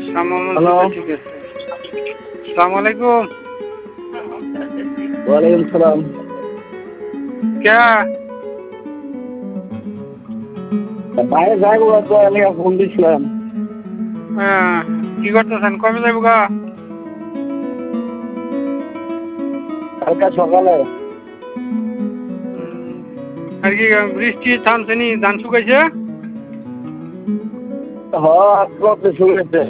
Hello, সালাম আলাইকুম। ওয়ালাইকুম সালাম। কে বাইরে যাইবো তো, আমি ফোন দিছিলাম। কি করতেছেন? কবে যাইব গা? কালকে সকালে। আর কি বৃষ্টি থামছে নি? ধান শুকাইছে? হ্যাঁ, আজকে শুরু হয়েছে।